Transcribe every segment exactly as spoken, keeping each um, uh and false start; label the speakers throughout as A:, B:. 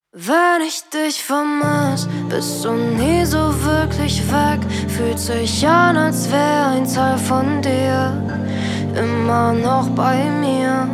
A: Wenn ich dich vermiss, bist du nie so wirklich weg. Fühlt sich an, als wär ein Teil von dir immer noch bei mir.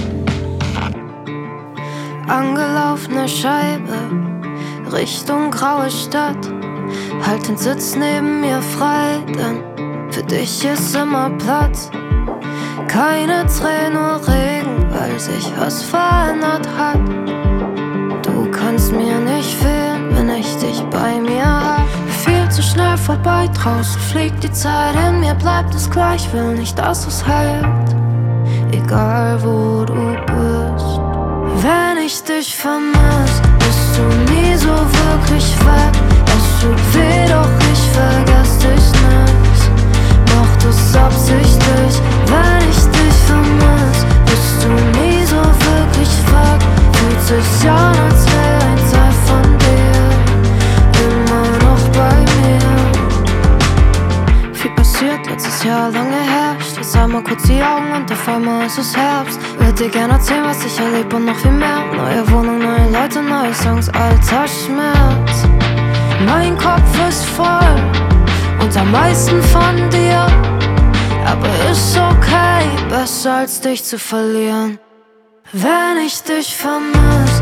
A: Angelaufene Scheibe, Richtung graue Stadt. Halt den Sitz neben mir frei, denn für dich ist immer Platz. Keine Tränen, nur Regen, weil sich was verändert hat. Du kannst mir nicht fehlen, wenn ich dich bei mir hab. Viel zu schnell vorbei, draußen fliegt die Zeit, in mir bleibt es gleich, will nicht, dass es hält. Egal wo du bist. Wenn ich dich vermiss, bist du nie so wirklich weg. Es tut weh, doch ich vergess dich nicht. Mach das absichtlich. Wenn ich dich vermiss, bist du nie so wirklich weg. Fühlt sich an, als wär ein Teil von dir immer noch bei mir. Viel passiert letztes Jahr, lange her. Ich schließ einmal kurz die Augen und auf einmal ist es Herbst. Würd dir gern erzählen, was ich erleb und noch viel mehr. Neue Wohnung, neue Leute, neue Songs, alter Schmerz. Mein Kopf ist voll und am meisten von dir. Aber ist okay, besser als dich zu verlieren. Wenn ich dich vermiss,